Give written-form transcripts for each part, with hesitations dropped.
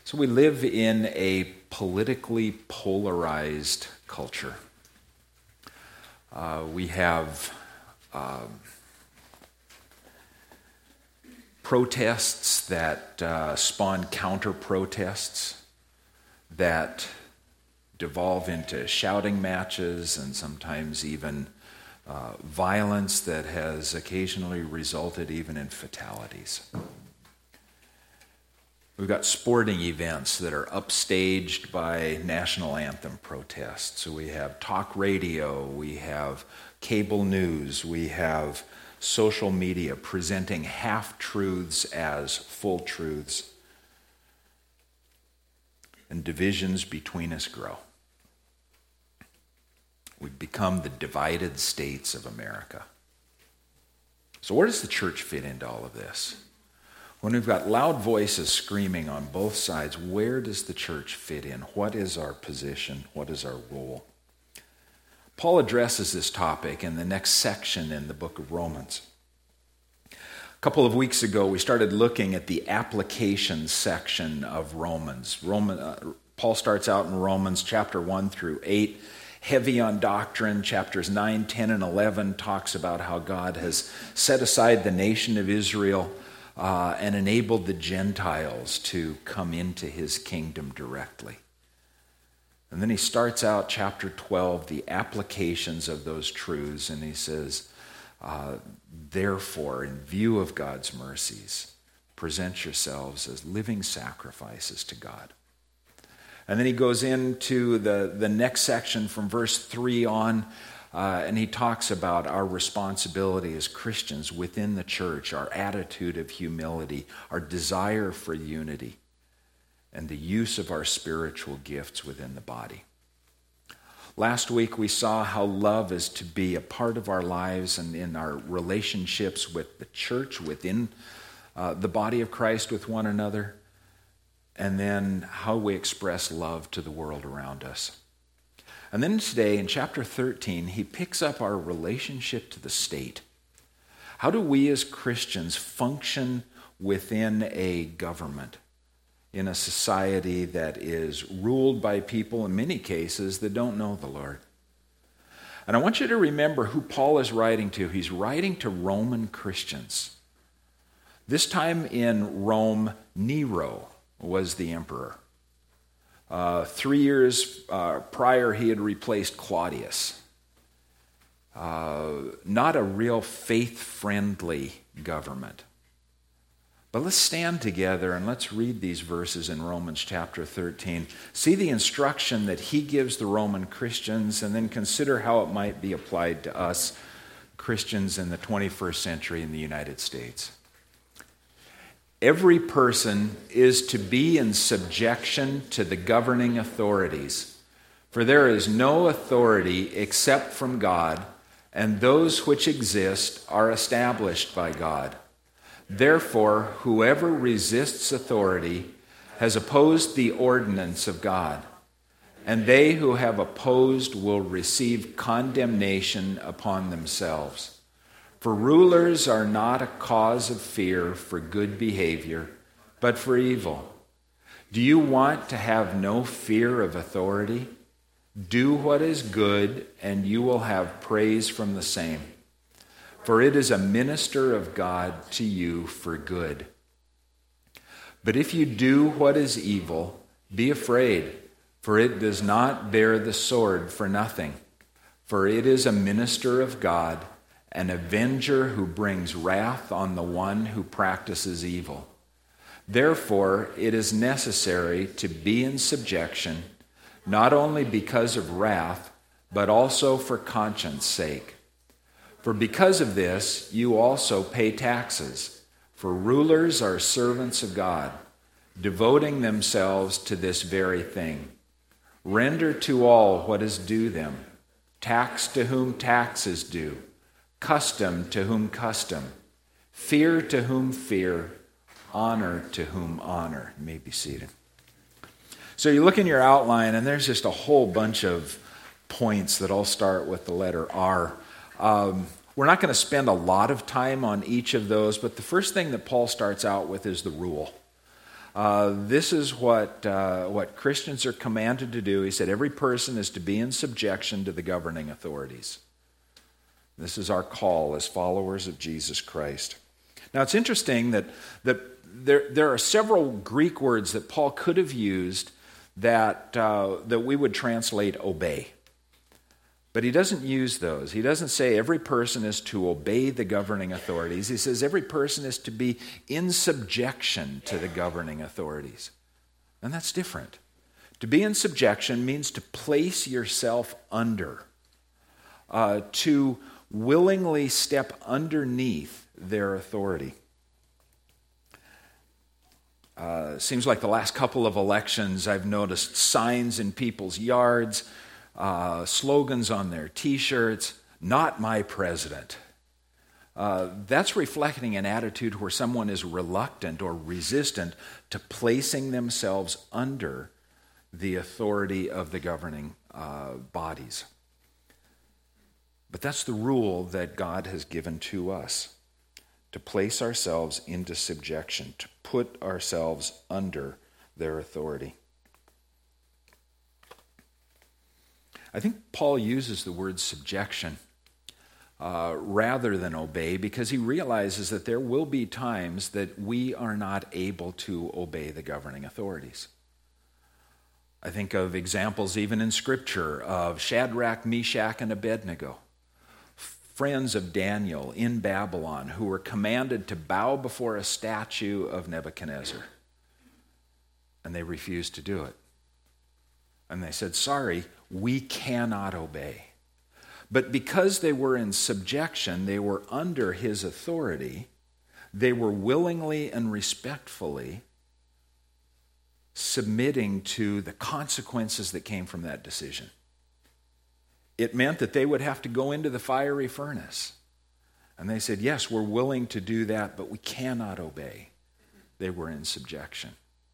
So we live in a politically polarized culture. We have protests that spawn counter-protests that devolve into shouting matches and sometimes even violence that has occasionally resulted even in fatalities. We've got sporting events that are upstaged by national anthem protests. So we have talk radio, we have cable news, we have social media presenting half-truths as full truths. And divisions between us grow. We've become the divided states of America. So where does the church fit into all of this? When we've got loud voices screaming on both sides, where does the church fit in? What is our position? What is our role? Paul addresses this topic in the next section in the book of Romans. A couple of weeks ago, we started looking at the application section of Romans. Paul starts out in Romans chapter 1 through 8, heavy on doctrine. Chapters 9, 10, and 11 talks about how God has set aside the nation of Israel and enabled the Gentiles to come into his kingdom directly. And then he starts out chapter 12, the applications of those truths, and he says, therefore, in view of God's mercies, present yourselves as living sacrifices to God. And then he goes into the next section from verse 3 on, and he talks about our responsibility as Christians within the church, our attitude of humility, our desire for unity, and the use of our spiritual gifts within the body. Last week we saw how love is to be a part of our lives and in our relationships with the church, within the body of Christ with one another, and then how we express love to the world around us. And then today, in chapter 13, he picks up our relationship to the state. How do we as Christians function within a government, in a society that is ruled by people, in many cases, that don't know the Lord? And I want you to remember who Paul is writing to. He's writing to Roman Christians. This time in Rome, Nero was the emperor. 3 years prior, he had replaced Claudius. Not a real faith-friendly government. But let's stand together and let's read these verses in Romans chapter 13. See the instruction that he gives the Roman Christians, and then consider how it might be applied to us Christians in the 21st century in the United States. Every person is to be in subjection to the governing authorities, for there is no authority except from God, and those which exist are established by God. Therefore, whoever resists authority has opposed the ordinance of God, and they who have opposed will receive condemnation upon themselves. For rulers are not a cause of fear for good behavior, but for evil. Do you want to have no fear of authority? Do what is good, and you will have praise from the same. For it is a minister of God to you for good. But if you do what is evil, be afraid, for it does not bear the sword for nothing. For it is a minister of God, an avenger who brings wrath on the one who practices evil. Therefore, it is necessary to be in subjection, not only because of wrath, but also for conscience sake. For because of this, you also pay taxes, for rulers are servants of God, devoting themselves to this very thing. Render to all what is due them, tax to whom tax is due, custom to whom custom, fear to whom fear, honor to whom honor. You may be seated. So you look in your outline, and there's just a whole bunch of points that all start with the letter R. We're not going to spend a lot of time on each of those, but the first thing that Paul starts out with is the rule. This is what Christians are commanded to do. He said every person is to be in subjection to the governing authorities. This is our call as followers of Jesus Christ. Now it's interesting that there are several Greek words that Paul could have used that we would translate obey. But he doesn't use those. He doesn't say every person is to obey the governing authorities. He says every person is to be in subjection to the governing authorities. And that's different. To be in subjection means to place yourself under, to willingly step underneath their authority. Seems like the last couple of elections I've noticed signs in people's yards, slogans on their T-shirts, "Not my president." That's reflecting an attitude where someone is reluctant or resistant to placing themselves under the authority of the governing bodies. But that's the rule that God has given to us, to place ourselves into subjection, to put ourselves under their authority. I think Paul uses the word subjection rather than obey because he realizes that there will be times that we are not able to obey the governing authorities. I think of examples even in Scripture of Shadrach, Meshach, and Abednego, friends of Daniel in Babylon who were commanded to bow before a statue of Nebuchadnezzar. And they refused to do it. And they said, "Sorry, we cannot obey." But because they were in subjection, they were under his authority, they were willingly and respectfully submitting to the consequences that came from that decision. It meant that they would have to go into the fiery furnace. And they said, "Yes, we're willing to do that, but we cannot obey." They were in subjection.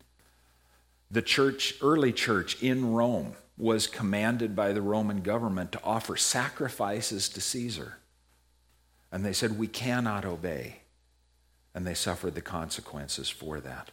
The church, early church in Rome, was commanded by the Roman government to offer sacrifices to Caesar. And they said, "We cannot obey." And they suffered the consequences for that.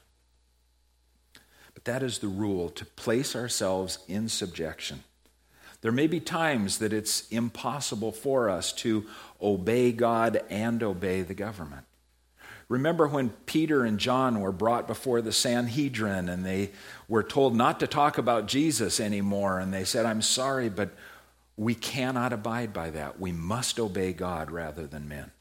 But that is the rule, to place ourselves in subjection. There may be times that it's impossible for us to obey God and obey the government. Remember when Peter and John were brought before the Sanhedrin and they were told not to talk about Jesus anymore, and they said, "I'm sorry, but we cannot abide by that. We must obey God rather than men."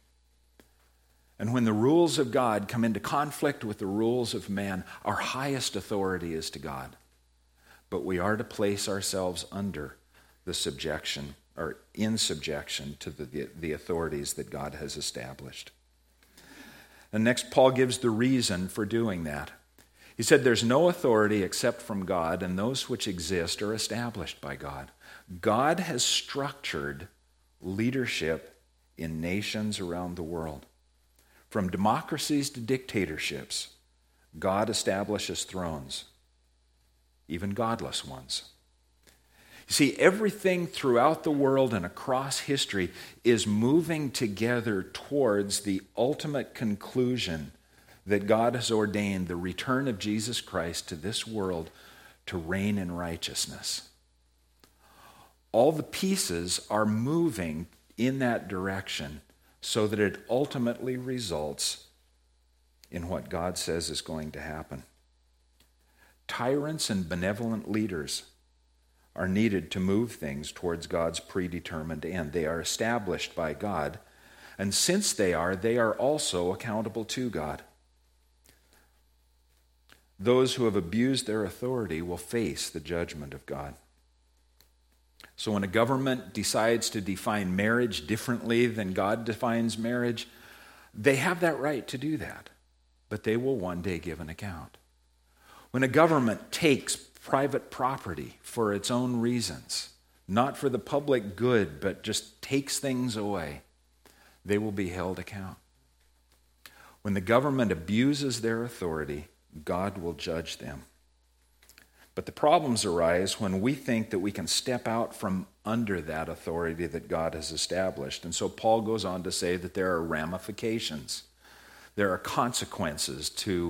And when the rules of God come into conflict with the rules of man, our highest authority is to God. But we are to place ourselves under the subjection, or in subjection to the authorities that God has established. And next, Paul gives the reason for doing that. He said there's no authority except from God, and those which exist are established by God. God has structured leadership in nations around the world. From democracies to dictatorships, God establishes thrones, even godless ones. You see, everything throughout the world and across history is moving together towards the ultimate conclusion that God has ordained, the return of Jesus Christ to this world to reign in righteousness. All the pieces are moving in that direction so that it ultimately results in what God says is going to happen. Tyrants and benevolent leaders are needed to move things towards God's predetermined end. They are established by God, and since they are also accountable to God. Those who have abused their authority will face the judgment of God. So when a government decides to define marriage differently than God defines marriage, they have that right to do that, but they will one day give an account. When a government takes private property for its own reasons, not for the public good, but just takes things away, they will be held account. When the government abuses their authority, God will judge them. But the problems arise when we think that we can step out from under that authority that God has established. And so Paul goes on to say that there are ramifications. There are consequences to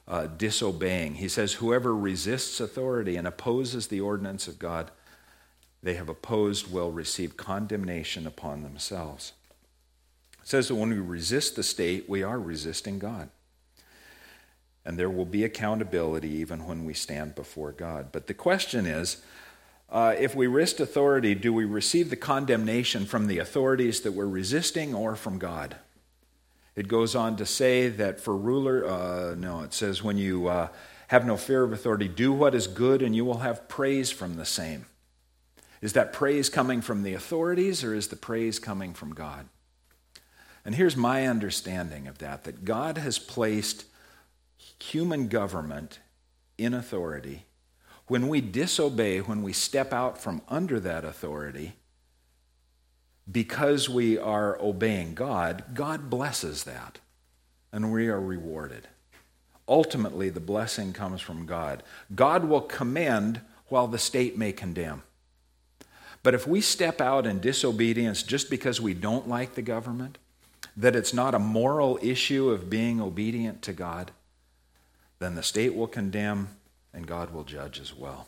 disobeying. He says, whoever resists authority and opposes the ordinance of God, they have opposed will receive condemnation upon themselves. It says that when we resist the state, we are resisting God. And there will be accountability even when we stand before God. But the question is, if we resist authority, do we receive the condemnation from the authorities that we're resisting or from God? It goes on to say that for it says when you have no fear of authority, do what is good and you will have praise from the same. Is that praise coming from the authorities or is the praise coming from God? And here's my understanding of that God has placed human government in authority. When we disobey, when we step out from under that authority, because we are obeying God, God blesses that, and we are rewarded. Ultimately, the blessing comes from God. God will commend while the state may condemn. But if we step out in disobedience just because we don't like the government, that it's not a moral issue of being obedient to God, then the state will condemn and God will judge as well.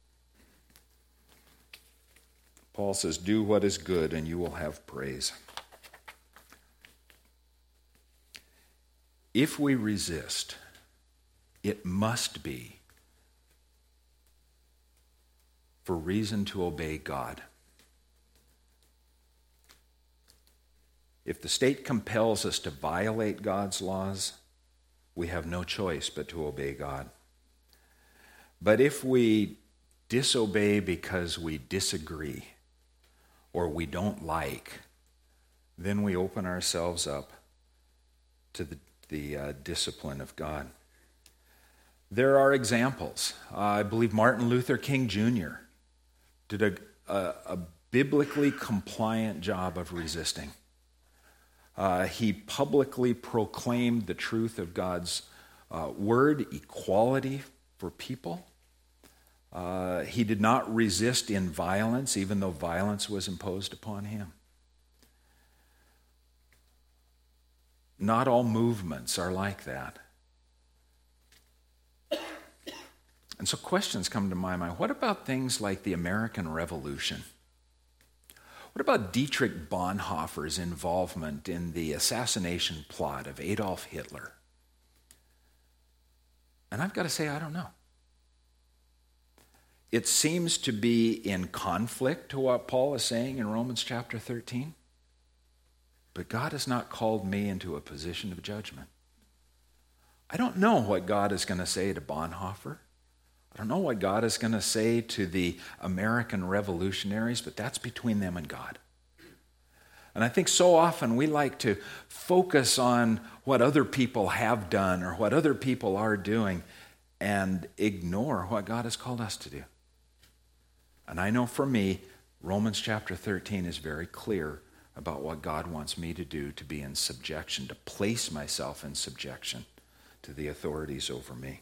Paul says, do what is good and you will have praise. If we resist, it must be for reason to obey God. If the state compels us to violate God's laws, we have no choice but to obey God. But if we disobey because we disagree or we don't like, then we open ourselves up to the discipline of God. There are examples. I believe Martin Luther King Jr. did a biblically compliant job of resisting. He publicly proclaimed the truth of God's word, equality for people. He did not resist in violence, even though violence was imposed upon him. Not all movements are like that. And so questions come to my mind. What about things like the American Revolution? What about Dietrich Bonhoeffer's involvement in the assassination plot of Adolf Hitler? And I've got to say, I don't know. It seems to be in conflict to what Paul is saying in Romans chapter 13. But God has not called me into a position of judgment. I don't know what God is going to say to Bonhoeffer. I don't know what God is going to say to the American revolutionaries, but that's between them and God. And I think so often we like to focus on what other people have done or what other people are doing and ignore what God has called us to do. And I know for me, Romans chapter 13 is very clear about what God wants me to do, to be in subjection, to place myself in subjection to the authorities over me.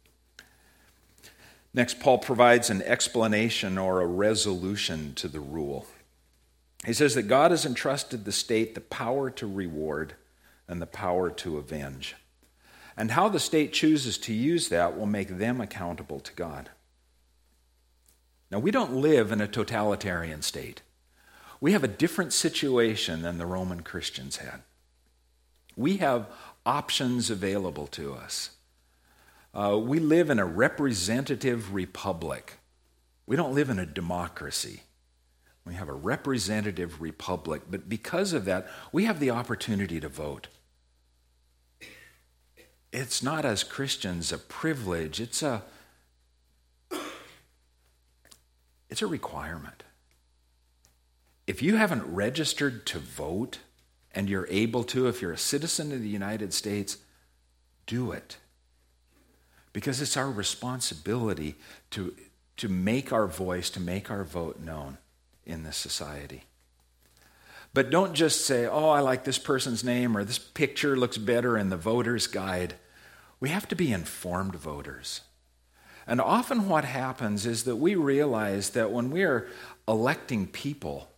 Next, Paul provides an explanation or a resolution to the rule. He says that God has entrusted the state the power to reward and the power to avenge. And how the state chooses to use that will make them accountable to God. Now, we don't live in a totalitarian state. We have a different situation than the Roman Christians had. We have options available to us. We live in a representative republic. We don't live in a democracy. We have a representative republic, but because of that, we have the opportunity to vote. It's not, as Christians, a privilege. It's a requirement. If you haven't registered to vote, and you're able to, if you're a citizen of the United States, do it. Because it's our responsibility to make our voice, to make our vote known in this society. But don't just say, oh, I like this person's name, or this picture looks better in the voter's guide. We have to be informed voters. And often what happens is that we realize that when we are electing people,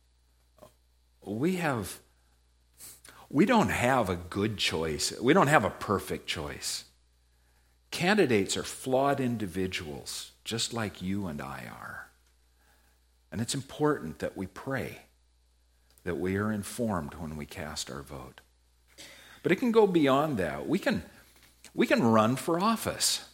we don't have a good choice. We don't have a perfect choice. Candidates are flawed individuals, just like you and I are. And it's important that we pray, that we are informed when we cast our vote. But it can go beyond that. We can run for office.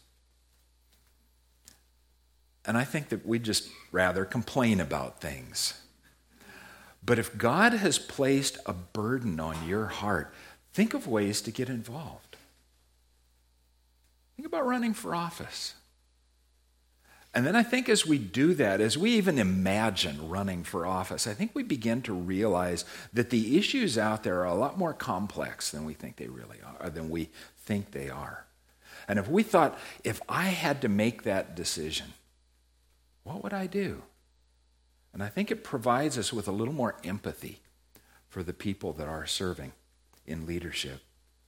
And I think that we just rather complain about things. But if God has placed a burden on your heart, think of ways to get involved. Think about running for office. And then I think as we do that, as we even imagine running for office, I think we begin to realize that the issues out there are a lot more complex than we think they really are, than we think they are. And if we thought, if I had to make that decision, what would I do? And I think it provides us with a little more empathy for the people that are serving in leadership.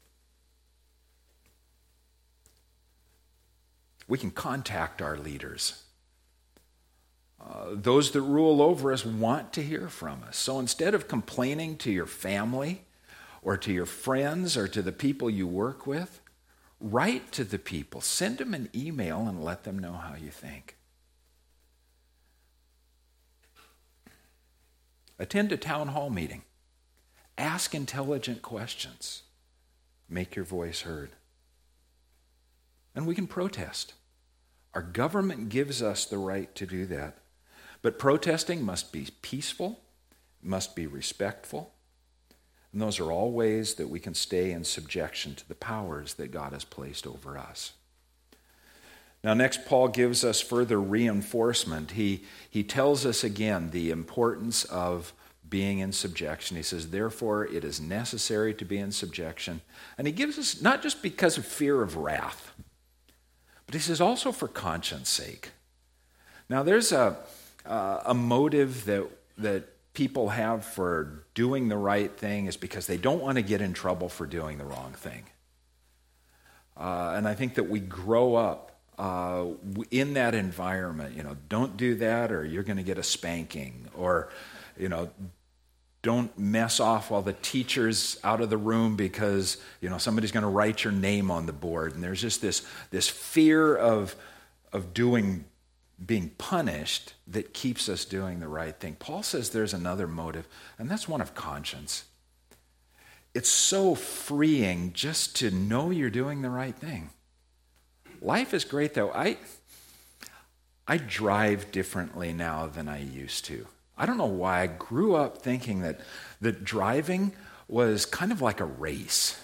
We can contact our leaders. Those that rule over us want to hear from us. So instead of complaining to your family or to your friends or to the people you work with, write to the people. Send them an email and let them know how you think. Attend a town hall meeting. Ask intelligent questions. Make your voice heard. And we can protest. Our government gives us the right to do that. But protesting must be peaceful, must be respectful. And those are all ways that we can stay in subjection to the powers that God has placed over us. Now next, Paul gives us further reinforcement. He tells us again the importance of being in subjection. He says, therefore, it is necessary to be in subjection. And he gives us, not just because of fear of wrath, but he says also for conscience sake. Now there's a motive that people have for doing the right thing is because they don't want to get in trouble for doing the wrong thing. And I think that we grow up in that environment, don't do that or you're going to get a spanking, or, don't mess off while the teacher's out of the room because, somebody's going to write your name on the board. And there's just this fear of being punished that keeps us doing the right thing. Paul says there's another motive, and that's one of conscience. It's so freeing just to know you're doing the right thing. Life is great, though. I drive differently now than I used to. I don't know why. I grew up thinking that driving was kind of like a race.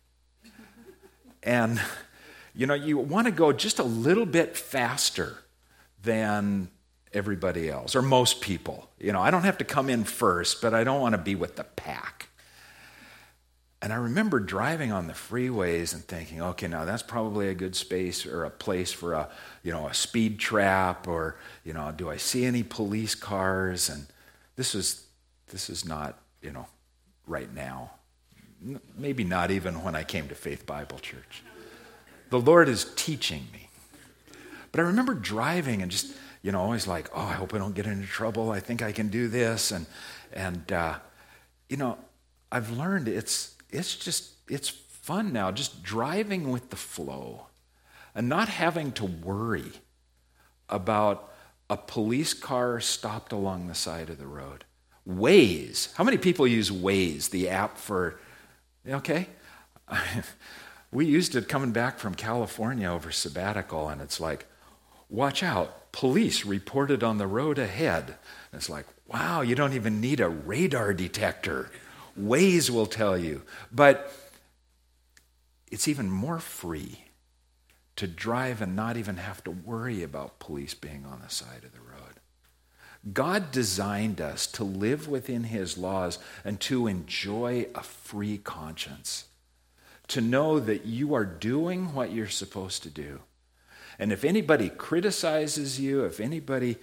And, you want to go just a little bit faster than everybody else, or most people. I don't have to come in first, but I don't want to be with the pack. And I remember driving on the freeways and thinking, okay, now that's probably a good space or a place for a speed trap, or, do I see any police cars? And this is not, right now. Maybe not even when I came to Faith Bible Church. The Lord is teaching me. But I remember driving and just, always like, I hope I don't get into trouble. I think I can do this. And I've learned it's fun now, just driving with the flow and not having to worry about a police car stopped along the side of the road. Waze. How many people use Waze, the app for, okay? We used it coming back from California over sabbatical, and it's like, watch out, police reported on the road ahead. And it's like, wow, you don't even need a radar detector. Waze will tell you. But it's even more free to drive and not even have to worry about police being on the side of the road. God designed us to live within his laws and to enjoy a free conscience, to know that you are doing what you're supposed to do. And if anybody criticizes you, if anybody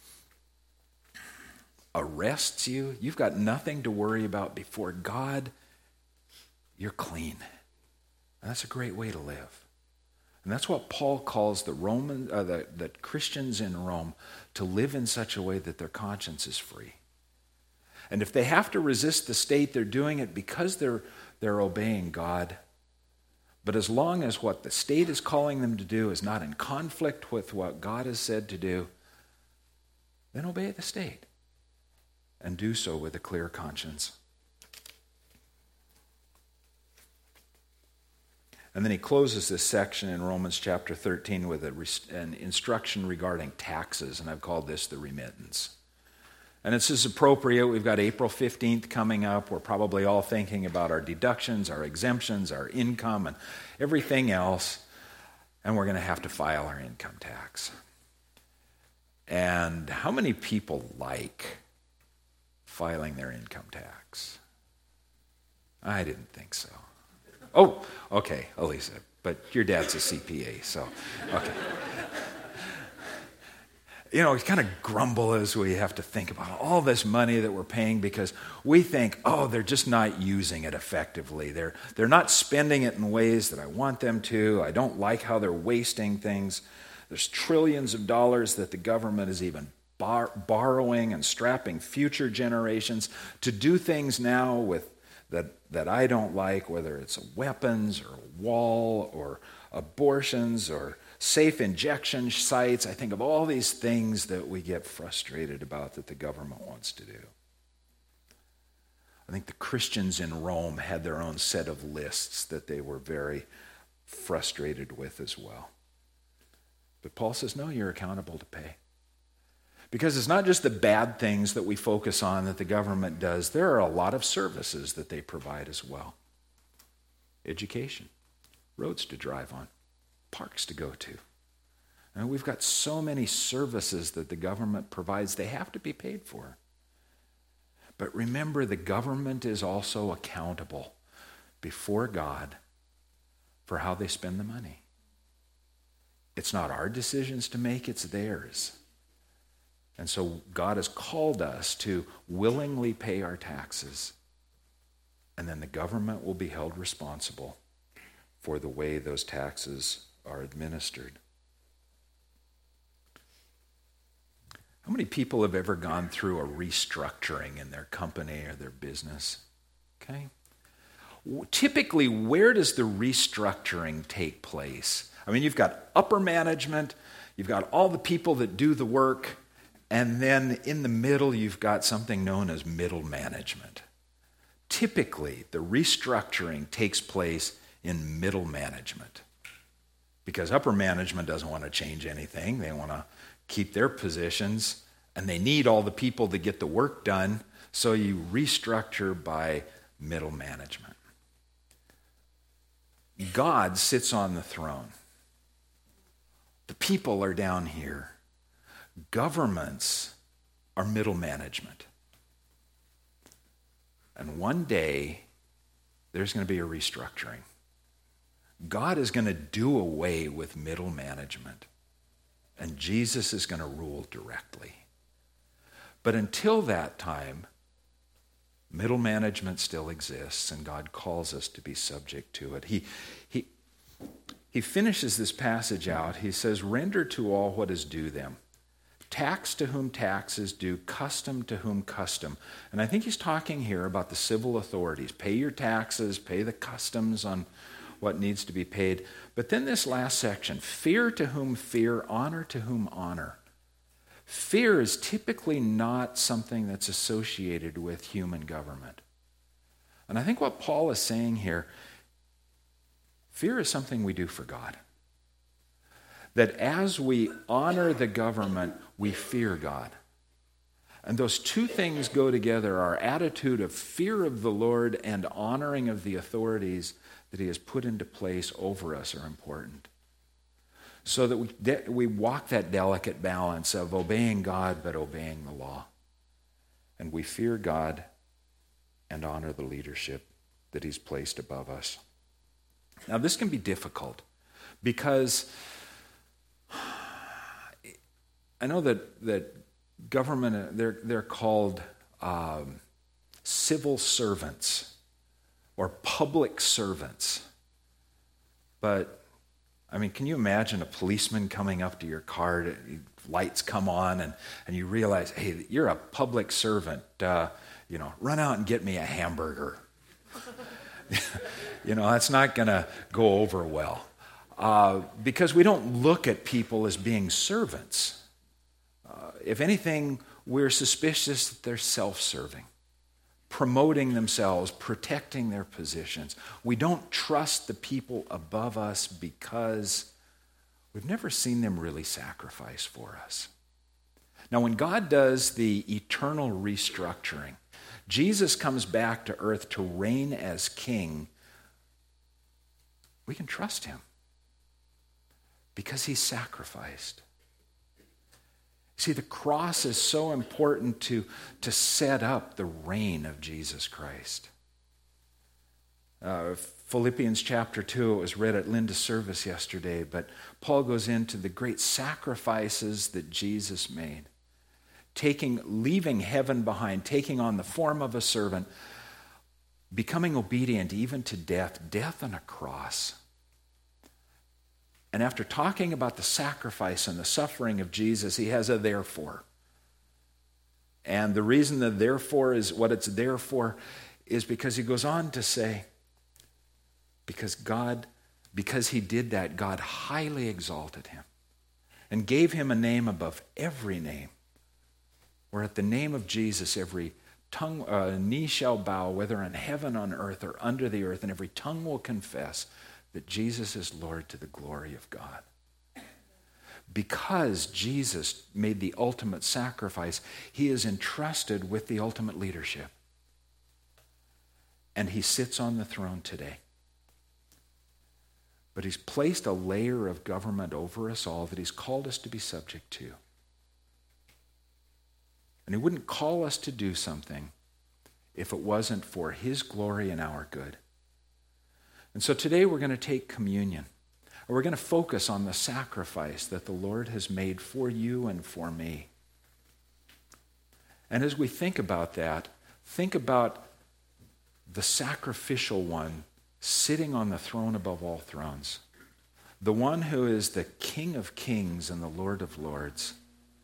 arrests you, you've got nothing to worry about before God. You're clean. And that's a great way to live. And that's what Paul calls the Christians in Rome to live in such a way that their conscience is free. And if they have to resist the state, they're doing it because they're obeying God. But as long as what the state is calling them to do is not in conflict with what God has said to do, then obey the state and do so with a clear conscience. And then he closes this section in Romans chapter 13 with an instruction regarding taxes, and I've called this the remittance. And it's as appropriate. We've got April 15th coming up. We're probably all thinking about our deductions, our exemptions, our income, and everything else. And we're going to have to file our income tax. And how many people like filing their income tax? I didn't think so. Oh, okay, Elisa, but your dad's a CPA, so, okay. You know, we kind of grumble as we have to think about all this money that we're paying because we think, oh, they're just not using it effectively. They're not spending it in ways that I want them to. I don't like how they're wasting things. There's trillions of dollars that the government is even borrowing and strapping future generations to do things now with that I don't like, whether it's weapons or a wall or abortions or safe injection sites. I think of all these things that we get frustrated about that the government wants to do. I think the Christians in Rome had their own set of lists that they were very frustrated with as well. But Paul says, no, you're accountable to pay. Because it's not just the bad things that we focus on that the government does. There are a lot of services that they provide as well. Education, roads to drive on, parks to go to. And we've got so many services that the government provides, they have to be paid for. But remember, the government is also accountable before God for how they spend the money. It's not our decisions to make, it's theirs. And so God has called us to willingly pay our taxes, and then the government will be held responsible for the way those taxes are administered. How many people have ever gone through a restructuring in their company or their business? Okay. Typically, where does the restructuring take place? I mean, you've got upper management, you've got all the people that do the work, and then in the middle, you've got something known as middle management. Typically, the restructuring takes place in middle management because upper management doesn't want to change anything. They want to keep their positions, and they need all the people to get the work done, so you restructure by middle management. God sits on the throne. The people are down here. Governments are middle management. And one day, there's going to be a restructuring. God is going to do away with middle management. And Jesus is going to rule directly. But until that time, middle management still exists, and God calls us to be subject to it. He finishes this passage out. He says, render to all what is due them. Tax to whom tax is due, custom to whom custom. And I think he's talking here about the civil authorities. Pay your taxes, pay the customs on what needs to be paid. But then this last section, fear to whom fear, honor to whom honor. Fear is typically not something that's associated with human government. And I think what Paul is saying here, fear is something we do for God. That as we honor the government, we fear God. And those two things go together. Our attitude of fear of the Lord and honoring of the authorities that he has put into place over us are important. So that we walk that delicate balance of obeying God but obeying the law. And we fear God and honor the leadership that he's placed above us. Now this can be difficult because I know that government, they're called civil servants or public servants. But, I mean, can you imagine a policeman coming up to your car, lights come on, and you realize, hey, you're a public servant, run out and get me a hamburger. That's not going to go over well. Because we don't look at people as being servants. If anything, we're suspicious that they're self-serving, promoting themselves, protecting their positions. We don't trust the people above us because we've never seen them really sacrifice for us. Now, when God does the eternal restructuring, Jesus comes back to earth to reign as king, we can trust him because he sacrificed. See, the cross is so important to set up the reign of Jesus Christ. Philippians chapter 2, it was read at Linda's service yesterday, but Paul goes into the great sacrifices that Jesus made. Leaving heaven behind, taking on the form of a servant, becoming obedient even to death on a cross. And after talking about the sacrifice and the suffering of Jesus, he has a therefore. And the reason the therefore is what it's there for is because he goes on to say, because he did that, God highly exalted him and gave him a name above every name, where at the name of Jesus every knee shall bow, whether in heaven, on earth, or under the earth, and every tongue will confess that Jesus is Lord to the glory of God. Because Jesus made the ultimate sacrifice, he is entrusted with the ultimate leadership. And he sits on the throne today. But he's placed a layer of government over us all that he's called us to be subject to. And he wouldn't call us to do something if it wasn't for his glory and our good. And so today we're going to take communion. And we're going to focus on the sacrifice that the Lord has made for you and for me. And as we think about that, think about the sacrificial one sitting on the throne above all thrones. The one who is the King of kings and the Lord of lords.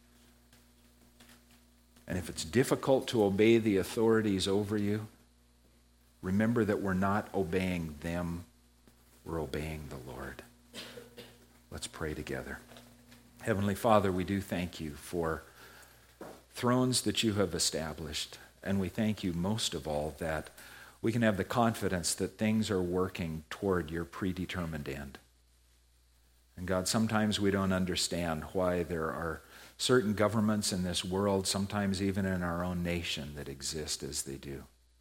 And if it's difficult to obey the authorities over you, remember that we're not obeying them, we're obeying the Lord. Let's pray together. Heavenly Father, we do thank you for thrones that you have established, and we thank you most of all that we can have the confidence that things are working toward your predetermined end. And God, sometimes we don't understand why there are certain governments in this world, sometimes even in our own nation, that exist as they do.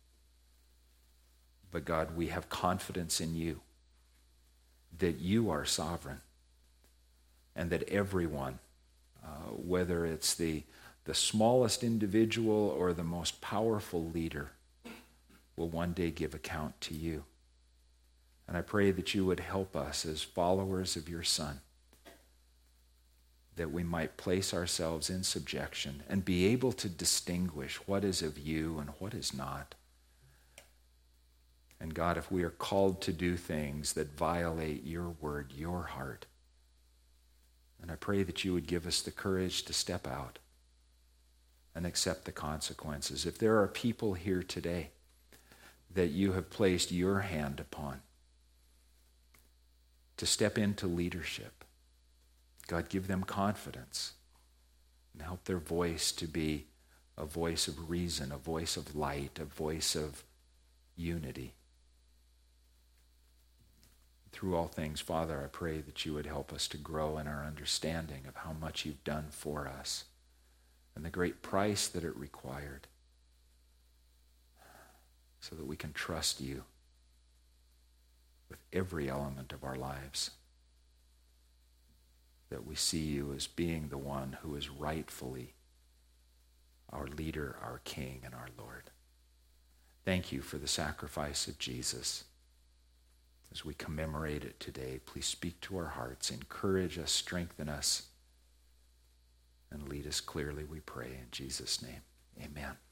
But God, we have confidence in you, that you are sovereign, and that everyone, whether it's the smallest individual or the most powerful leader, will one day give account to you. And I pray that you would help us as followers of your Son, that we might place ourselves in subjection and be able to distinguish what is of you and what is not. And God, if we are called to do things that violate your word, your heart, and I pray that you would give us the courage to step out and accept the consequences. If there are people here today that you have placed your hand upon to step into leadership, God, give them confidence and help their voice to be a voice of reason, a voice of light, a voice of unity. Through all things, Father, I pray that you would help us to grow in our understanding of how much you've done for us and the great price that it required, so that we can trust you with every element of our lives, that we see you as being the one who is rightfully our leader, our King, and our Lord. Thank you for the sacrifice of Jesus. As we commemorate it today, please speak to our hearts, encourage us, strengthen us, and lead us clearly, we pray. In Jesus' name, amen.